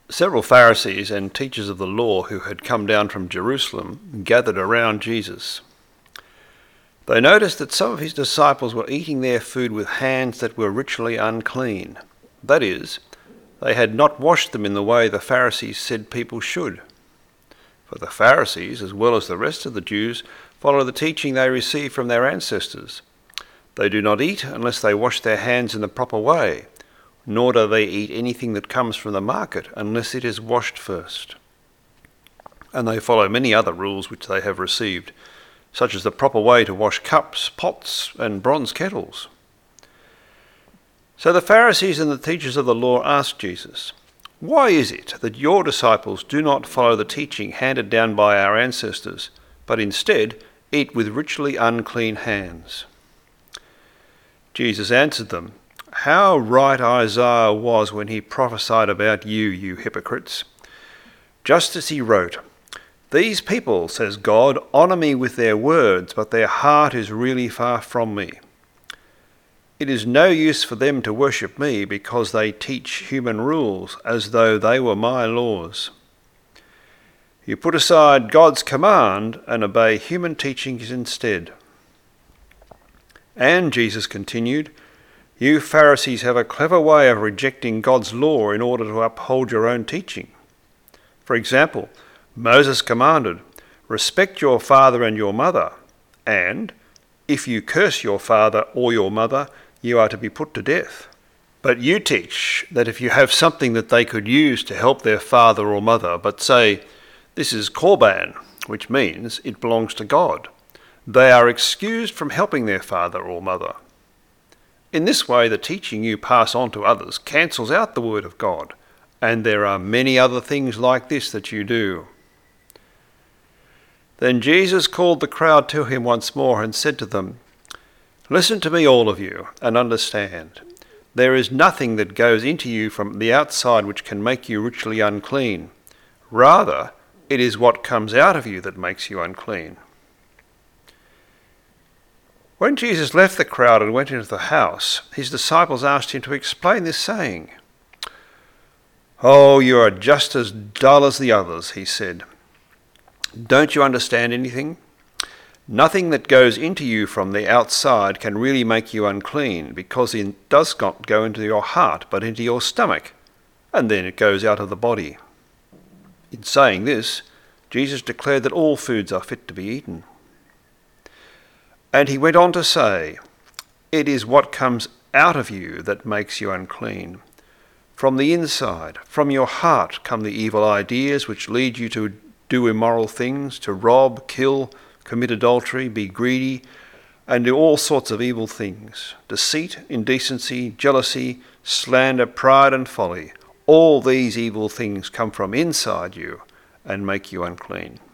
Several Pharisees and teachers of the law who had come down from Jerusalem gathered around Jesus. They noticed that some of his disciples were eating their food with hands that were ritually unclean. That is, they had not washed them in the way the Pharisees said people should. For the Pharisees, as well as the rest of the Jews, follow the teaching they received from their ancestors. They do not eat unless they wash their hands in the proper way, nor do they eat anything that comes from the market unless it is washed first. And they follow many other rules which they have received, such as the proper way to wash cups, pots, and bronze kettles. So the Pharisees and the teachers of the law asked Jesus, "Why is it that your disciples do not follow the teaching handed down by our ancestors, but instead eat with ritually unclean hands?" Jesus answered them, "How right Isaiah was when he prophesied about you, you hypocrites. Just as he wrote, 'These people, says God, honour me with their words, but their heart is really far from me. It is no use for them to worship me because they teach human rules as though they were my laws.' You put aside God's command and obey human teachings instead." And Jesus continued, "You Pharisees have a clever way of rejecting God's law in order to uphold your own teaching. For example, Moses commanded, 'Respect your father and your mother,' and 'If you curse your father or your mother, you are to be put to death.' But you teach that if you have something that they could use to help their father or mother, but say, 'This is Korban,' which means it belongs to God, they are excused from helping their father or mother. In this way, the teaching you pass on to others cancels out the word of God, and there are many other things like this that you do." Then Jesus called the crowd to him once more and said to them, "Listen to me, all of you, and understand. There is nothing that goes into you from the outside which can make you ritually unclean. Rather, it is what comes out of you that makes you unclean." When Jesus left the crowd and went into the house, his disciples asked him to explain this saying. "Oh, you are just as dull as the others," he said. "Don't you understand anything? Nothing that goes into you from the outside can really make you unclean, because it does not go into your heart, but into your stomach, and then it goes out of the body." In saying this, Jesus declared that all foods are fit to be eaten. And he went on to say, "It is what comes out of you that makes you unclean. From the inside, from your heart, come the evil ideas which lead you to do immoral things, to rob, kill, commit adultery, be greedy, and do all sorts of evil things. Deceit, indecency, jealousy, slander, pride and folly. All these evil things come from inside you and make you unclean."